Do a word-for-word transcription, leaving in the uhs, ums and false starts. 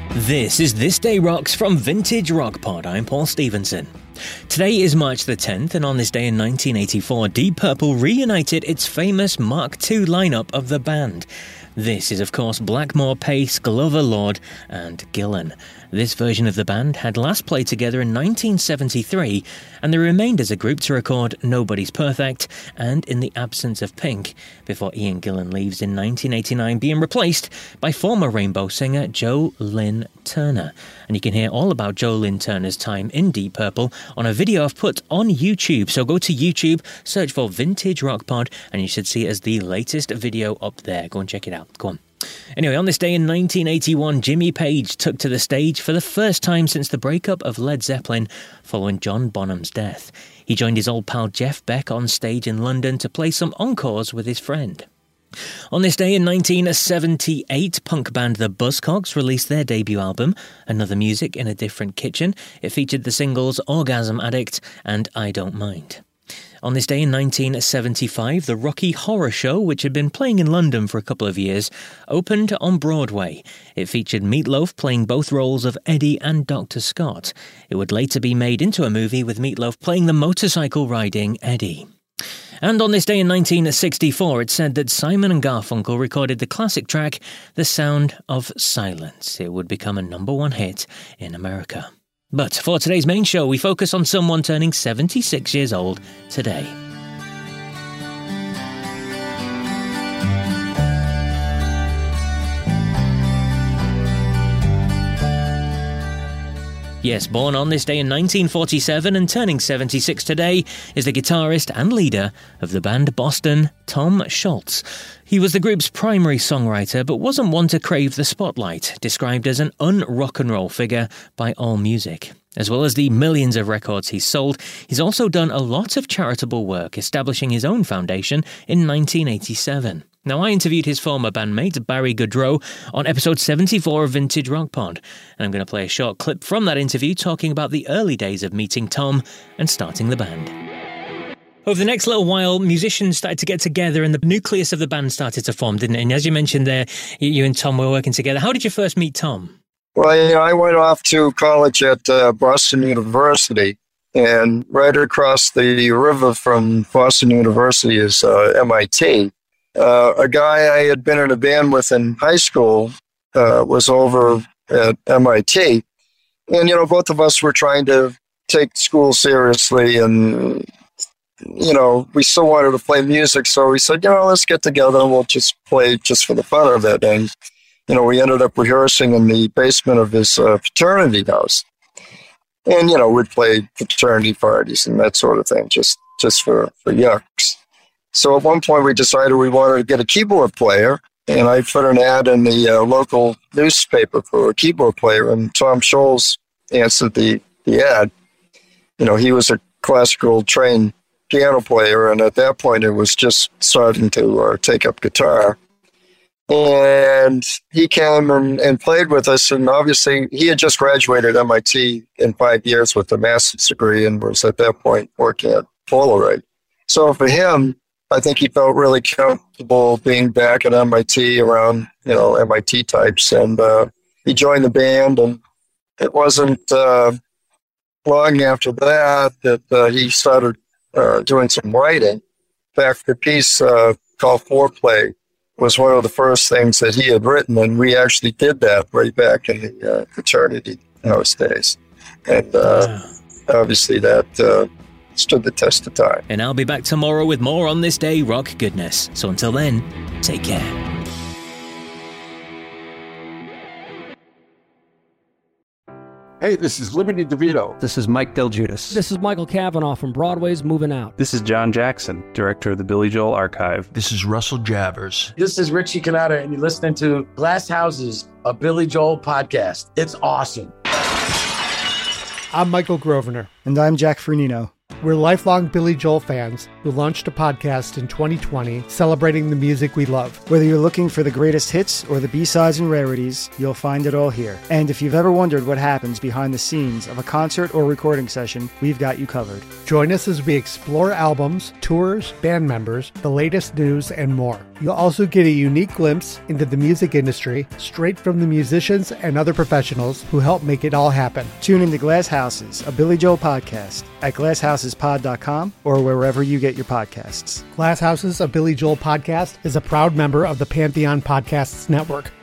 This is This Day Rocks from Vintage Rock Pod. I'm Paul Stevenson. Today is March the tenth, and on this day in nineteen eighty-four, Deep Purple reunited its famous Mark two lineup of the band. This is, of course, Blackmore, Pace, Glover, Lord, and Gillan. This version of the band had last played together in nineteen seventy-three, and they remained as a group to record Nobody's Perfect and In the Absence of Pink, before Ian Gillan leaves in nineteen eighty-nine, being replaced by former Rainbow singer Joe Lynn Turner. And you can hear all about Joe Lynn Turner's time in Deep Purple on a video I've put on YouTube. So go to YouTube, search for Vintage Rock Pod, and you should see it as the latest video up there. Go and check it out. Go on. Anyway, on this day in nineteen eighty-one, Jimmy Page took to the stage for the first time since the breakup of Led Zeppelin following John Bonham's death. He joined his old pal Jeff Beck on stage in London to play some encores with his friend. On this day in nineteen seventy-eight, punk band The Buzzcocks released their debut album, Another Music in a Different Kitchen. It featured the singles Orgasm Addict and I Don't Mind. On this day in nineteen seventy-five, the Rocky Horror Show, which had been playing in London for a couple of years, opened on Broadway. It featured Meat Loaf playing both roles of Eddie and Doctor Scott. It would later be made into a movie with Meat Loaf playing the motorcycle-riding Eddie. And on this day in nineteen sixty-four, it's said that Simon and Garfunkel recorded the classic track, The Sound of Silence. It would become a number one hit in America. But for today's main show, we focus on someone turning seventy-six years old today. Yes, born on this day in nineteen forty-seven and turning seventy-six today is the guitarist and leader of the band Boston, Tom Scholz. He was the group's primary songwriter, but wasn't one to crave the spotlight, described as an un-rock and roll figure by AllMusic. As well as the millions of records he's sold, he's also done a lot of charitable work, establishing his own foundation in nineteen eighty-seven. Now, I interviewed his former bandmate, Barry Goodrow, on episode seventy-four of Vintage Rock Pod, and I'm going to play a short clip from that interview talking about the early days of meeting Tom and starting the band. Over the next little while, musicians started to get together and the nucleus of the band started to form, didn't it? And as you mentioned there, you and Tom were working together. How did you first meet Tom? Well, you know, I went off to college at uh, Boston University, and right across the river from Boston University is uh, M I T. Uh, a guy I had been in a band with in high school uh, was over at M I T. And, you know, both of us were trying to take school seriously and, you know, we still wanted to play music. So we said, you know, let's get together and we'll just play just for the fun of it. And, you know, we ended up rehearsing in the basement of his uh, fraternity house. And, you know, we'd play fraternity parties and that sort of thing, just, just for, for yucks. So at one point we decided we wanted to get a keyboard player, and I put an ad in the uh, local newspaper for a keyboard player, and Tom Scholz answered the, the ad. You know, he was a classical trained piano player, and at that point it was just starting to uh, take up guitar. And he came and, and played with us, and obviously he had just graduated M I T in five years with a master's degree and was at that point working at Polaroid. So for him, I think he felt really comfortable being back at M I T around, you know, M I T types. And uh, he joined the band, and it wasn't uh, long after that that uh, he started uh, doing some writing. In fact, the piece uh, called Foreplay was one of the first things that he had written, and we actually did that way back in the uh, fraternity house days. And uh, wow. Obviously that... Uh, stood the test of time. And I'll be back tomorrow with more on This Day Rock goodness. So until then, take care. Hey, this is Liberty DeVito. This is Mike Del Giudice. This is Michael Cavanaugh from Broadway's Moving Out. This is John Jackson, director of the Billy Joel Archive. This is Russell Javers. This is Richie Cannata, and you're listening to Glass Houses, a Billy Joel podcast. It's awesome. I'm Michael Grosvenor. And I'm Jack Fernino. We're lifelong Billy Joel fans who launched a podcast in twenty twenty celebrating the music we love. Whether you're looking for the greatest hits or the B-sides and rarities, you'll find it all here. And if you've ever wondered what happens behind the scenes of a concert or recording session, we've got you covered. Join us as we explore albums, tours, band members, the latest news, and more. You'll also get a unique glimpse into the music industry straight from the musicians and other professionals who help make it all happen. Tune into Glass Houses, a Billy Joel podcast at glass houses pod dot com or wherever you get your podcasts. Glass Houses, a Billy Joel podcast, is a proud member of the Pantheon Podcasts Network.